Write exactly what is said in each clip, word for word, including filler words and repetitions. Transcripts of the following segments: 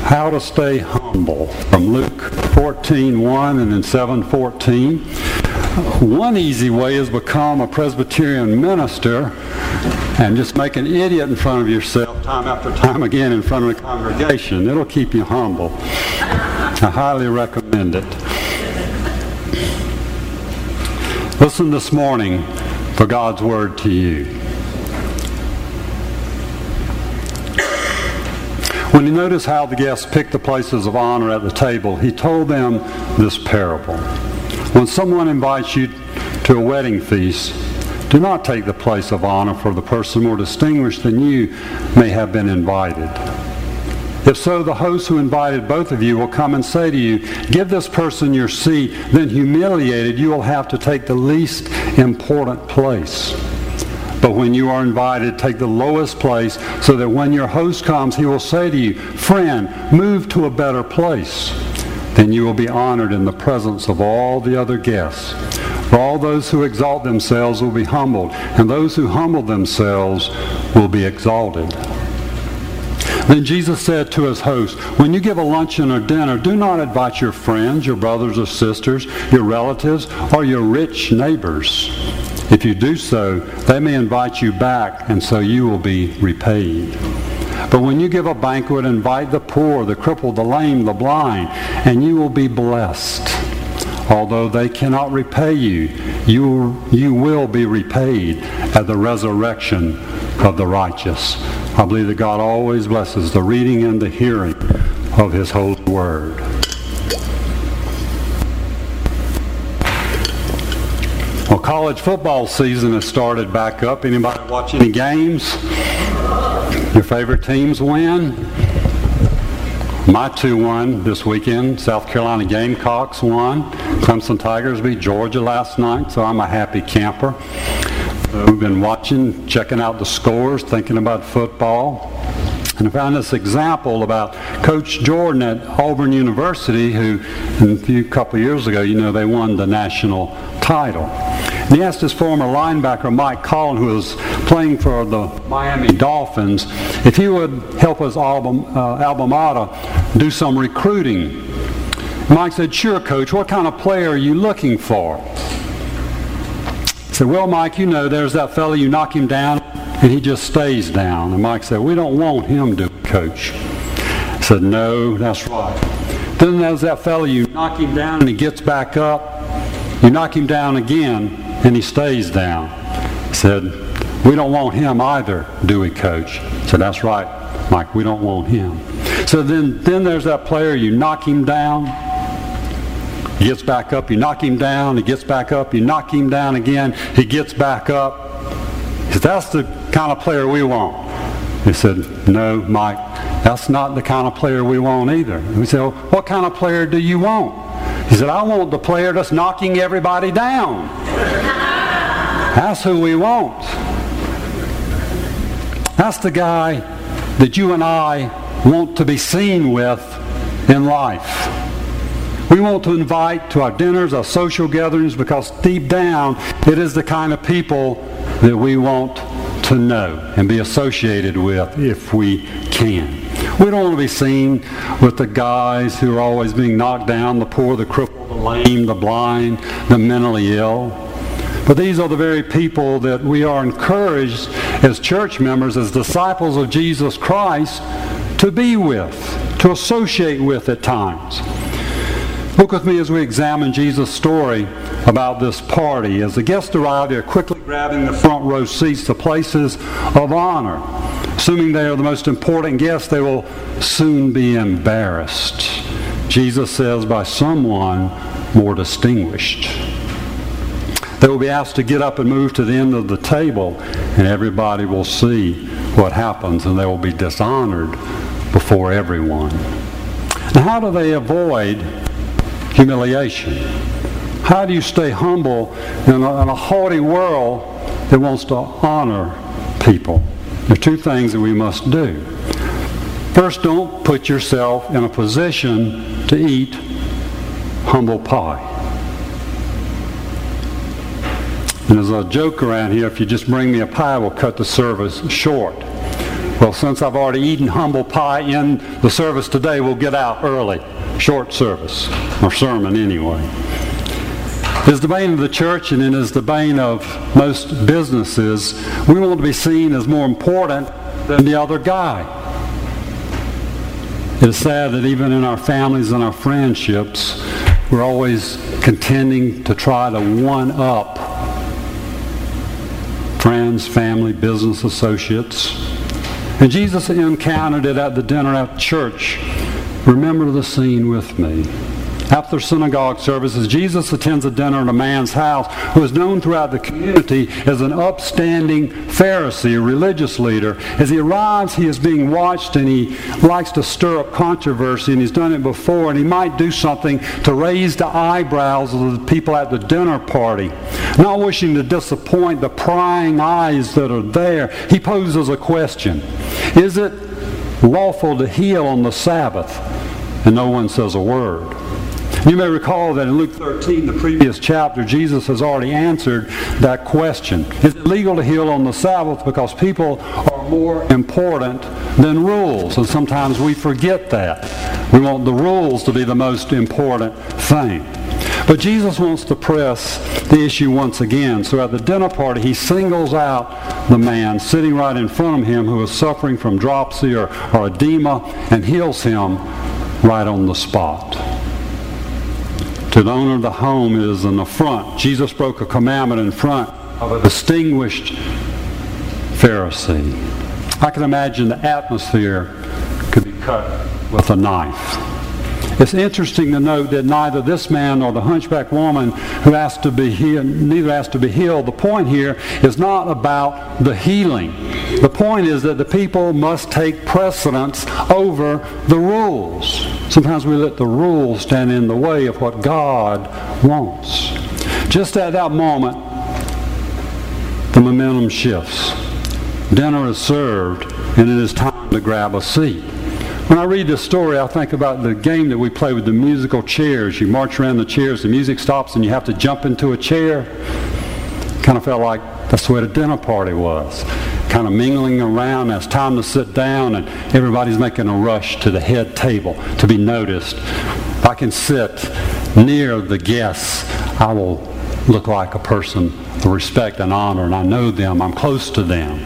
how to stay humble from Luke fourteen one and then seven fourteen. One easy way is become a Presbyterian minister and just make an idiot in front of yourself time after time again in front of the congregation. It'll keep you humble. I highly recommend it. Listen this morning for God's word to you. When you notice how the guests picked the places of honor at the table, he told them this parable. When someone invites you to a wedding feast, do not take the place of honor, for the person more distinguished than you may have been invited. If so, the host who invited both of you will come and say to you, give this person your seat. Then humiliated, you will have to take the least important place. But when you are invited, take the lowest place, so that when your host comes, he will say to you, friend, move to a better place. Then you will be honored in the presence of all the other guests. For all those who exalt themselves will be humbled, and those who humble themselves will be exalted. Then Jesus said to his host, when you give a luncheon or dinner, do not invite your friends, your brothers or sisters, your relatives, or your rich neighbors. If you do so, they may invite you back, and so you will be repaid. But when you give a banquet, invite the poor, the crippled, the lame, the blind, and you will be blessed. Although they cannot repay you, you, you will be repaid at the resurrection of the righteous. I believe that God always blesses the reading and the hearing of his holy word. Well, college football season has started back up. Anybody watch any games? Your favorite teams win? My two won this weekend. South Carolina Gamecocks won. Clemson Tigers beat Georgia last night, so I'm a happy camper. Uh, we've been watching, checking out the scores, thinking about football. And I found this example about Coach Jordan at Auburn University, who a few couple of years ago, you know, they won the national title. And he asked his former linebacker, Mike Collin, who was playing for the Miami Dolphins, if he would help his alma, uh, alma mater do some recruiting. Mike said, sure, Coach, what kind of player are you looking for? He said, well, Mike, you know, there's that fellow, you knock him down, and he just stays down. And Mike said, we don't want him to, Coach. He said, no, that's right. Then there's that fellow, you knock him down, and he gets back up. You knock him down again, and he stays down. He said, we don't want him either, do we, Coach? He said, that's right, Mike, we don't want him. So then, then there's that player, you knock him down, he gets back up, you knock him down, he gets back up, you knock him down again, he gets back up. He said, that's the kind of player we want. He said, no, Mike, that's not the kind of player we want either. We said, well, what kind of player do you want? He said, I want the player that's knocking everybody down. That's who we want. That's the guy that you and I want to be seen with in life. We want to invite to our dinners, our social gatherings, because deep down, it is the kind of people that we want to know and be associated with if we can. We don't want to be seen with the guys who are always being knocked down, the poor, the crippled, the lame, the blind, the mentally ill. But these are the very people that we are encouraged as church members, as disciples of Jesus Christ, to be with, to associate with at times. Look with me as we examine Jesus' story about this party. As the guests arrive, they're quickly grabbing the front row seats, the places of honor. Assuming they are the most important guests, they will soon be embarrassed. Jesus says, by someone more distinguished. They will be asked to get up and move to the end of the table, and everybody will see what happens, and they will be dishonored before everyone. Now, how do they avoid humiliation? How do you stay humble in a, in a haughty world that wants to honor people? There are two things that we must do. First, don't put yourself in a position to eat humble pie. And there's a joke around here, if you just bring me a pie, we'll cut the service short. Well, since I've already eaten humble pie in the service today, we'll get out early. Short service, or sermon anyway. It is the bane of the church, and it is the bane of most businesses. We want to be seen as more important than the other guy. It is sad that even in our families and our friendships, we're always contending to try to one-up friends, family, business associates. And Jesus encountered it at the dinner at church. Remember the scene with me. After synagogue services, Jesus attends a dinner at a man's house who is known throughout the community as an upstanding Pharisee, a religious leader. As he arrives, he is being watched, and he likes to stir up controversy, and he's done it before, and he might do something to raise the eyebrows of the people at the dinner party. Not wishing to disappoint the prying eyes that are there, he poses a question. Is it lawful to heal on the Sabbath? And no one says a word. You may recall that in Luke thirteen, the previous chapter, Jesus has already answered that question. Is it legal to heal on the Sabbath? Because people are more important than rules, and sometimes we forget that. We want the rules to be the most important thing. But Jesus wants to press the issue once again. So at the dinner party, he singles out the man sitting right in front of him who is suffering from dropsy or, or edema, and heals him right on the spot. To the owner of the home, it is an affront. Jesus broke a commandment in front of a distinguished Pharisee. I can imagine the atmosphere could be cut with a knife. It's interesting to note that neither this man nor the hunchback woman who asked to be healed, neither asked to be healed. The point here is not about the healing. The point is that the people must take precedence over the rules. Sometimes we let the rules stand in the way of what God wants. Just at that moment, the momentum shifts. Dinner is served, and it is time to grab a seat. When I read this story, I think about the game that we play with the musical chairs. You march around the chairs, the music stops, and you have to jump into a chair. Kind of felt like that's the way the dinner party was. Kind of mingling around. It's time to sit down, and everybody's making a rush to the head table to be noticed. If I can sit near the guests, I will look like a person of respect and honor, and I know them. I'm close to them.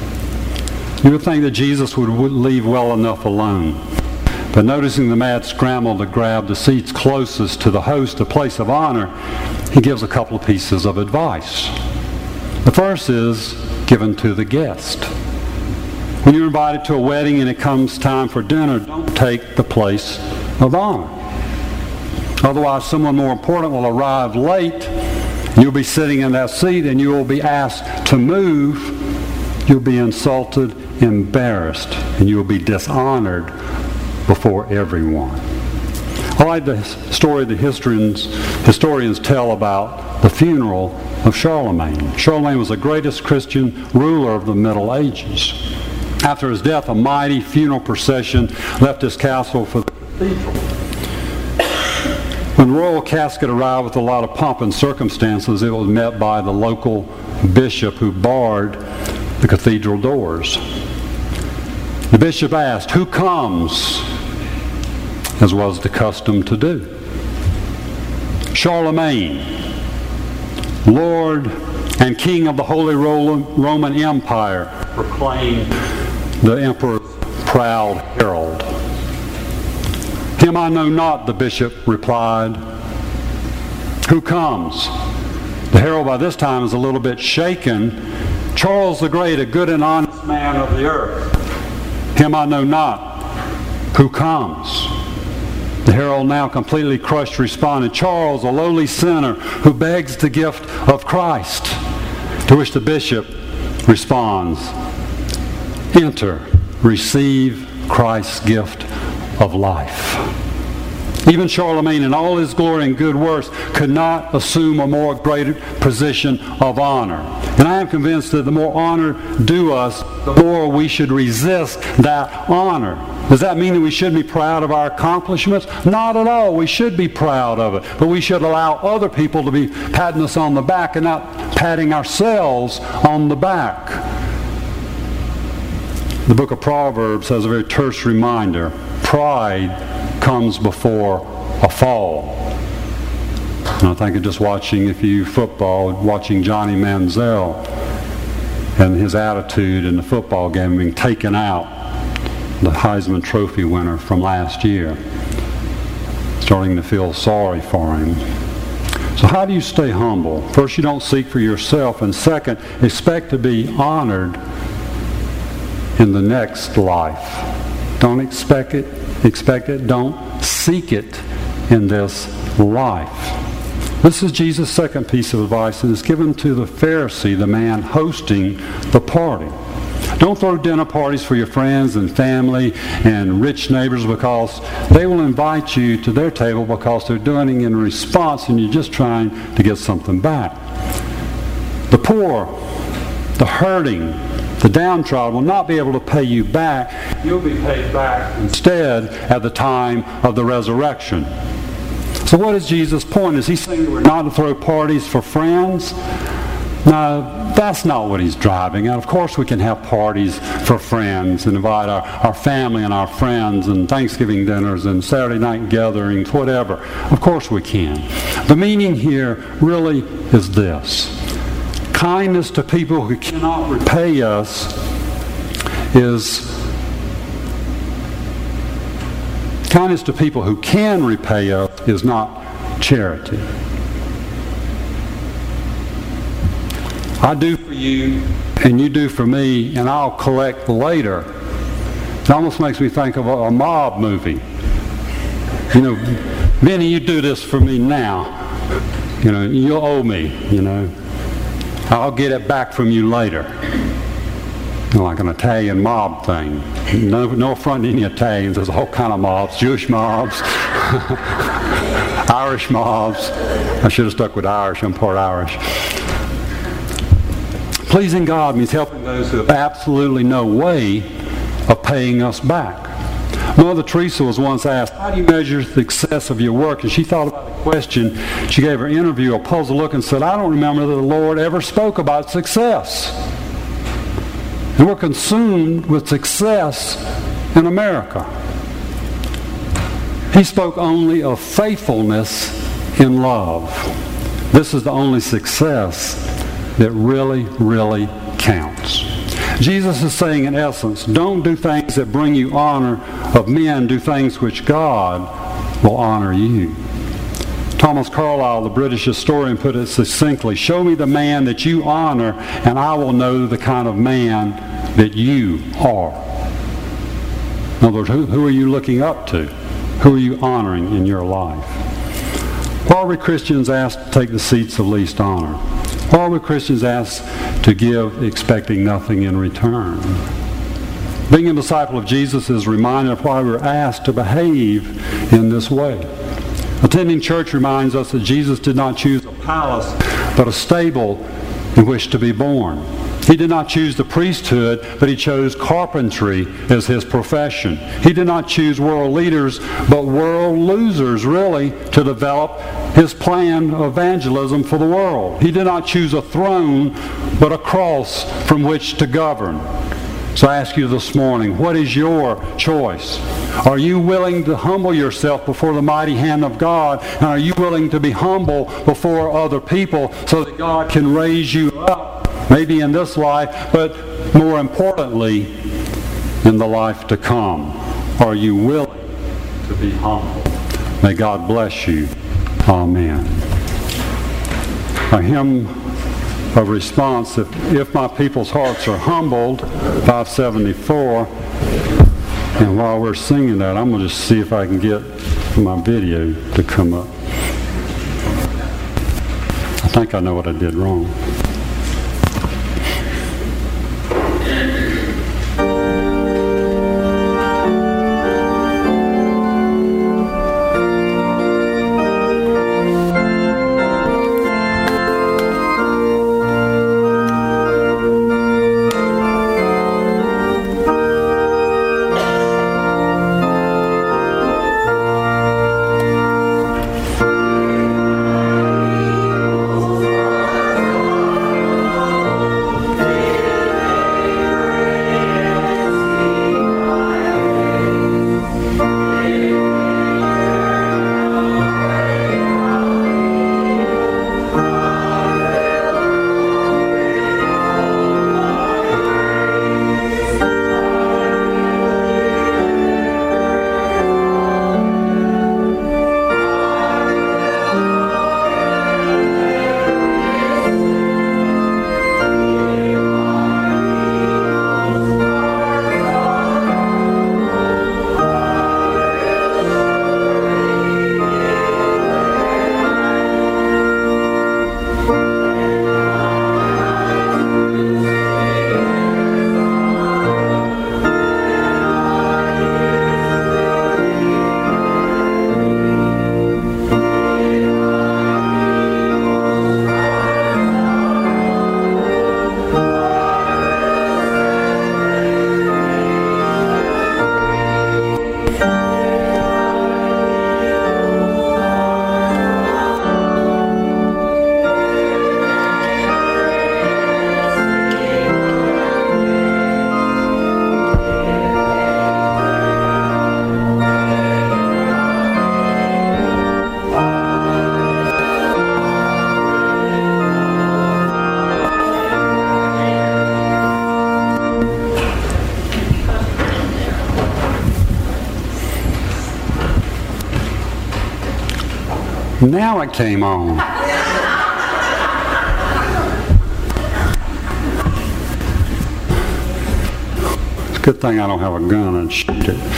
You would think that Jesus would leave well enough alone. But noticing the mad scramble to grab the seats closest to the host, the place of honor, he gives a couple of pieces of advice. The first is given to the guest. When you're invited to a wedding and it comes time for dinner, don't take the place of honor. Otherwise, someone more important will arrive late. You'll be sitting in that seat and you will be asked to move. You'll be insulted, embarrassed, and you'll be dishonored before everyone. I like the story the historians, historians tell about the funeral of Charlemagne. Charlemagne was the greatest Christian ruler of the Middle Ages. After his death, a mighty funeral procession left his castle for the cathedral. When the royal casket arrived with a lot of pomp and circumstances, it was met by the local bishop who barred the cathedral doors. The bishop asked, "Who comes?" as was the custom to do. Charlemagne, Lord and King of the Holy Roman Empire, proclaimed the emperor's proud herald. "Him I know not," the bishop replied. "Who comes?" The herald by this time is a little bit shaken. "Charles the Great, a good and honest man of the earth." "Him I know not." "Who comes?" The herald, now completely crushed, responded, "Charles, a lowly sinner who begs the gift of Christ." To which the bishop responds, "Enter, receive Christ's gift of life." Even Charlemagne, in all his glory and good works, could not assume a more greater position of honor. And I am convinced that the more honor due us, the more we should resist that honor. Does that mean that we shouldn't be proud of our accomplishments? Not at all. We should be proud of it. But we should allow other people to be patting us on the back and not patting ourselves on the back. The book of Proverbs has a very terse reminder. Pride comes before a fall. And I think of just watching, if you football, watching Johnny Manziel and his attitude in the football game being taken out, the Heisman Trophy winner from last year, starting to feel sorry for him. So how do you stay humble? First, you don't seek for yourself, and second, expect to be honored in the next life. Don't expect it, expect it, don't seek it in this life. This is Jesus' second piece of advice, and it's given to the Pharisee, the man hosting the party. Don't throw dinner parties for your friends and family and rich neighbors, because they will invite you to their table because they're doing it in response and you're just trying to get something back. The poor, the hurting, the downtrodden will not be able to pay you back. You'll be paid back instead at the time of the resurrection. So what is Jesus' point? Is he saying that we're not to throw parties for friends? No, that's not what he's driving at. Of course we can have parties for friends and invite our, our family and our friends and Thanksgiving dinners and Saturday night gatherings, whatever. Of course we can. The meaning here really is this. Kindness to people who cannot repay us is kindness to people who can repay us is not charity. I do for you and you do for me, and I'll collect later. It almost makes me think of a, a mob movie. You know, Vinny, you do this for me now. You know, you'll owe me, you know. I'll get it back from you later. You know, like an Italian mob thing. No, no affront to any Italians. There's all kind of mobs. Jewish mobs. Irish mobs. I should have stuck with Irish. I'm part Irish. Pleasing God means helping those who have absolutely no way of paying us back. Mother Teresa was once asked, how do you measure the success of your work? And she thought about the question. She gave her interview a puzzled look and said, I don't remember that the Lord ever spoke about success. And we're consumed with success in America. He spoke only of faithfulness in love. This is the only success that really, really counts. Jesus is saying, in essence, don't do things that bring you honor of men, do things which God will honor you. Thomas Carlyle, the British historian, put it succinctly, show me the man that you honor, and I will know the kind of man that you are. In other words, who, who are you looking up to? Who are you honoring in your life? Why are we Christians asked to take the seats of least honor? Why are we Christians asked to give expecting nothing in return? Being a disciple of Jesus is a reminder of why we're asked to behave in this way. Attending church reminds us that Jesus did not choose a palace, but a stable in which to be born. He did not choose the priesthood, but he chose carpentry as his profession. He did not choose world leaders, but world losers, really, to develop his plan of evangelism for the world. He did not choose a throne, but a cross from which to govern. So I ask you this morning, what is your choice? Are you willing to humble yourself before the mighty hand of God? And are you willing to be humble before other people so that God can raise you up? Maybe in this life, but more importantly, in the life to come. Are you willing to be humble? May God bless you. Amen. A hymn of response, if, if my people's hearts are humbled, five seventy-four. And while we're singing that, I'm going to just see if I can get my video to come up. I think I know what I did wrong. Now it came on. It's a good thing I don't have a gun and shoot it.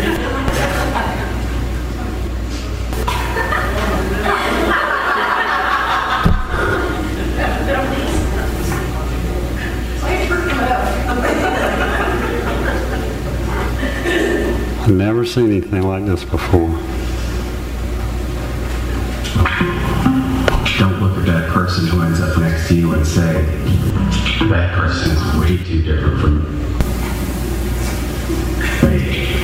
I've never seen anything like this before. Don't look at that person who ends up next to you and say, that person is way too different from me.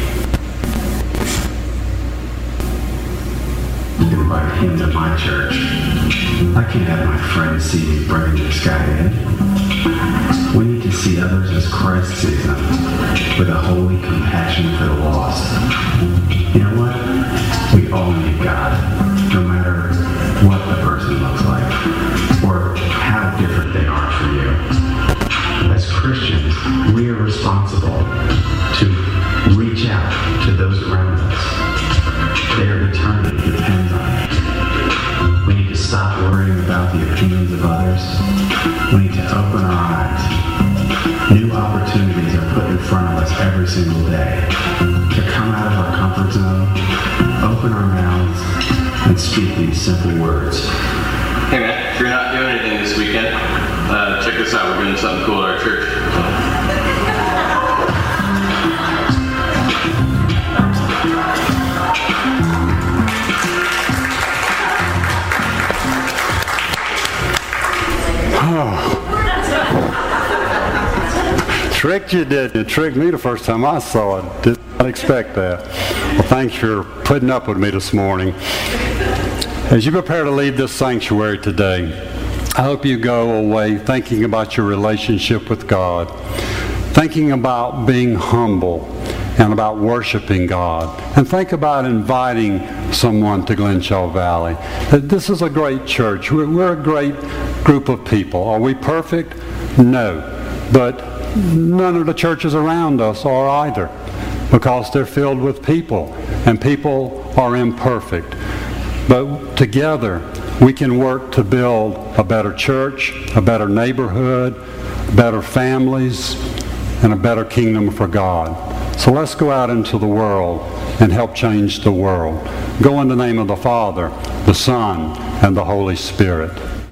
Invite him to my church. I can't have my friends see me bringing this guy in. We need to see others as Christ sees them, with a holy compassion for the lost. You know what? We all need God, no matter what the person looks like, or how different they are from you. As Christians, we are responsible to reach out to those around us. Their eternity depends on it. We need to stop worrying about the opinions of others. We need to open our eyes. New opportunities are put in front of us every single day to come out of our comfort zone, open our mouths, and speak these simple words. Hey man, if you're not doing anything this weekend, uh, check this out. We're doing something cool at our church. Tricked you, did you? Tricked me the first time I saw it. Did not expect that. Well, thanks for putting up with me this morning. As you prepare to leave this sanctuary today, I hope you go away thinking about your relationship with God, thinking about being humble and about worshiping God, and think about inviting someone to Glenshaw Valley. This is a great church. We're a great group of people. Are we perfect? No. But none of the churches around us are either, because they're filled with people, and people are imperfect. But together, we can work to build a better church, a better neighborhood, better families, and a better kingdom for God. So let's go out into the world and help change the world. Go in the name of the Father, the Son, and the Holy Spirit.